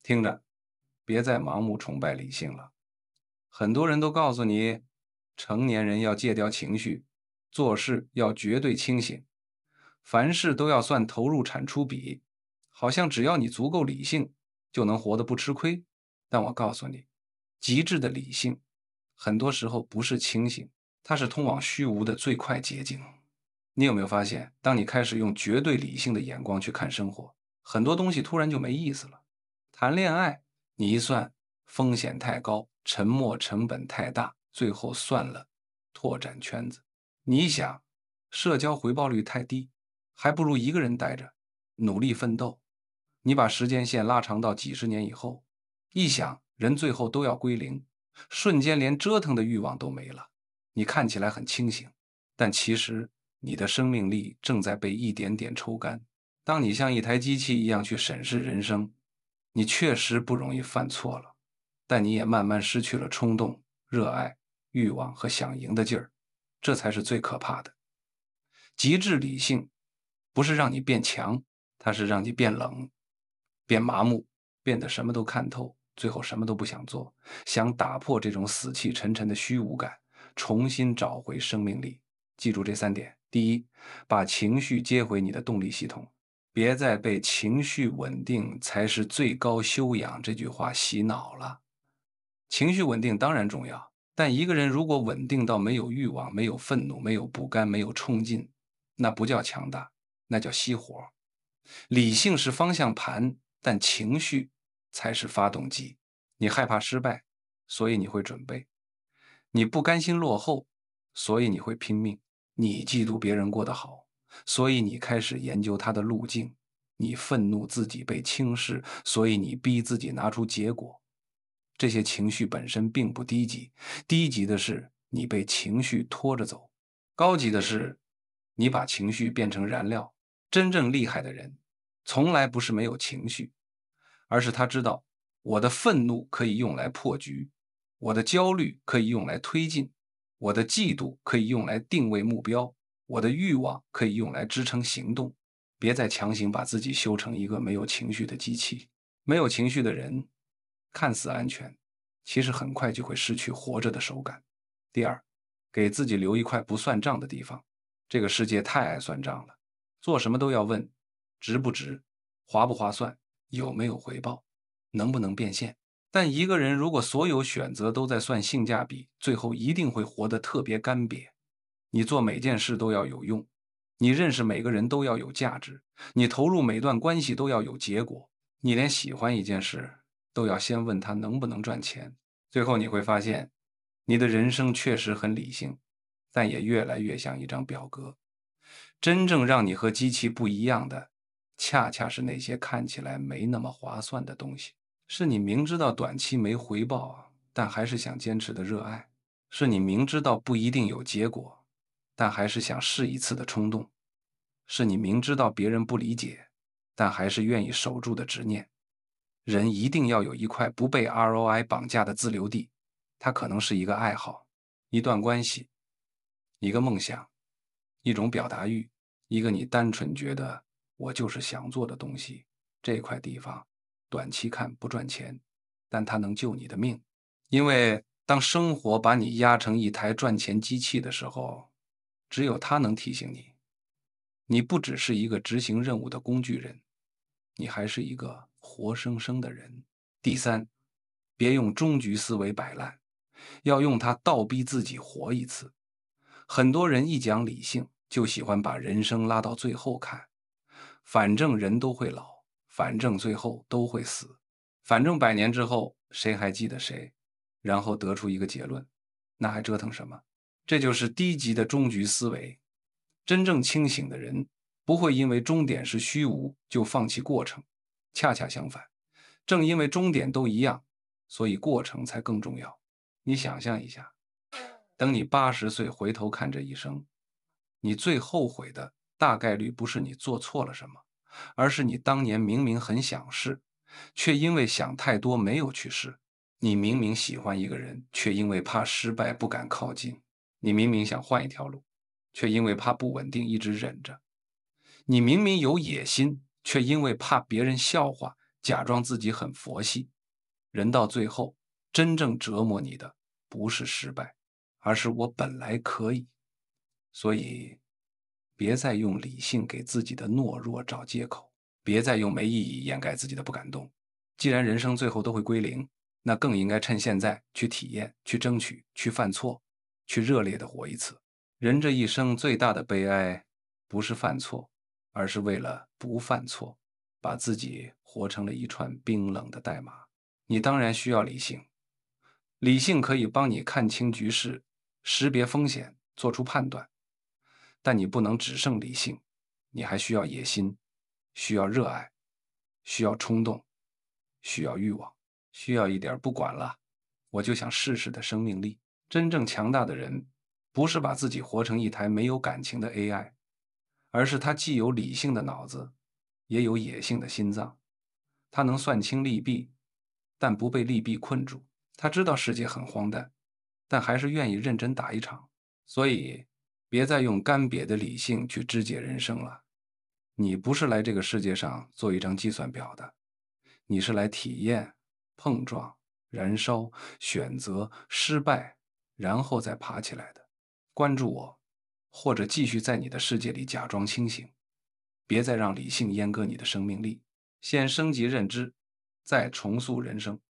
听着，别再盲目崇拜理性了。很多人都告诉你，成年人要戒掉情绪，做事要绝对清醒，凡事都要算投入产出比，好像只要你足够理性，就能活得不吃亏。但我告诉你，极致的理性，很多时候不是清醒，它是通往虚无的最快捷径。你有没有发现，当你开始用绝对理性的眼光去看生活，很多东西突然就没意思了。谈恋爱，你一算风险太高，沉没成本太大，最后算了，拓展圈子。你一想，社交回报率太低，还不如一个人待着，努力奋斗。你把时间线拉长到几十年以后，一想，人最后都要归零，瞬间连折腾的欲望都没了。你看起来很清醒，但其实你的生命力正在被一点点抽干。当你像一台机器一样去审视人生，你确实不容易犯错了，但你也慢慢失去了冲动、热爱、欲望和想赢的劲儿，这才是最可怕的。极致理性不是让你变强，它是让你变冷、变麻木，变得什么都看透，最后什么都不想做，想打破这种死气沉沉的虚无感，重新找回生命力。记住这3点：第一，把情绪接回你的动力系统，别再被“情绪稳定才是最高修养”这句话洗脑了。情绪稳定当然重要，但一个人如果稳定到没有欲望、没有愤怒、没有不甘、没有冲劲，那不叫强大，那叫熄火。理性是方向盘，但情绪才是发动机。你害怕失败，所以你会准备；你不甘心落后，所以你会拼命；你嫉妒别人过得好，所以你开始研究他的路径；你愤怒自己被轻视，所以你逼自己拿出结果。这些情绪本身并不低级，低级的是你被情绪拖着走，高级的是你把情绪变成燃料。真正厉害的人，从来不是没有情绪，而是他知道我的愤怒可以用来破局，我的焦虑可以用来推进，我的嫉妒可以用来定位目标，我的欲望可以用来支撑行动。别再强行把自己修成一个没有情绪的机器。没有情绪的人看似安全，其实很快就会失去活着的手感。第二，给自己留一块不算账的地方。这个世界太爱算账了，做什么都要问值不值，划不划算，有没有回报，能不能变现。但一个人如果所有选择都在算性价比，最后一定会活得特别干瘪。你做每件事都要有用，你认识每个人都要有价值，你投入每段关系都要有结果，你连喜欢一件事都要先问他能不能赚钱。最后你会发现，你的人生确实很理性，但也越来越像一张表格。真正让你和机器不一样的，恰恰是那些看起来没那么划算的东西。是你明知道短期没回报，但还是想坚持的热爱；是你明知道不一定有结果，但还是想试一次的冲动；是你明知道别人不理解，但还是愿意守住的执念。人一定要有一块不被 ROI 绑架的自留地，它可能是一个爱好、一段关系、一个梦想、一种表达欲、一个你单纯觉得我就是想做的东西。这块地方短期看不赚钱，但它能救你的命。因为当生活把你压成一台赚钱机器的时候，只有它能提醒你，你不只是一个执行任务的工具人，你还是一个活生生的人。第三，别用终局思维摆烂，要用它倒逼自己活一次。很多人一讲理性，就喜欢把人生拉到最后看，反正人都会老，反正最后都会死，反正100年之后谁还记得谁，然后得出一个结论，那还折腾什么？这就是低级的终局思维。真正清醒的人不会因为终点是虚无就放弃过程，恰恰相反，正因为终点都一样，所以过程才更重要。你想象一下，等你80岁回头看这一生，你最后悔的大概率不是你做错了什么，而是你当年明明很想试，却因为想太多没有去试。你明明喜欢一个人，却因为怕失败不敢靠近。你明明想换一条路，却因为怕不稳定一直忍着。你明明有野心，却因为怕别人笑话， 假装自己很佛系。人到最后，真正折磨你的不是失败，而是我本来可以。所以，别再用理性给自己的懦弱找借口，别再用没意义掩盖自己的不敢动。既然人生最后都会归零，那更应该趁现在去体验、去争取、去犯错，去热烈的活一次。人这一生最大的悲哀，不是犯错，而是为了不犯错，把自己活成了一串冰冷的代码。你当然需要理性，理性可以帮你看清局势，识别风险，做出判断。但你不能只剩理性，你还需要野心，需要热爱，需要冲动，需要欲望，需要一点不管了，我就想试试的生命力。真正强大的人，不是把自己活成一台没有感情的 AI，而是他既有理性的脑子，也有野性的心脏。他能算清利弊，但不被利弊困住。他知道世界很荒诞，但还是愿意认真打一场。所以，别再用干瘪的理性去肢解人生了。你不是来这个世界上做一张计算表的，你是来体验、碰撞、燃烧、选择、失败，然后再爬起来的。关注我，或者继续在你的世界里假装清醒，别再让理性阉割你的生命力。先升级认知，再重塑人生。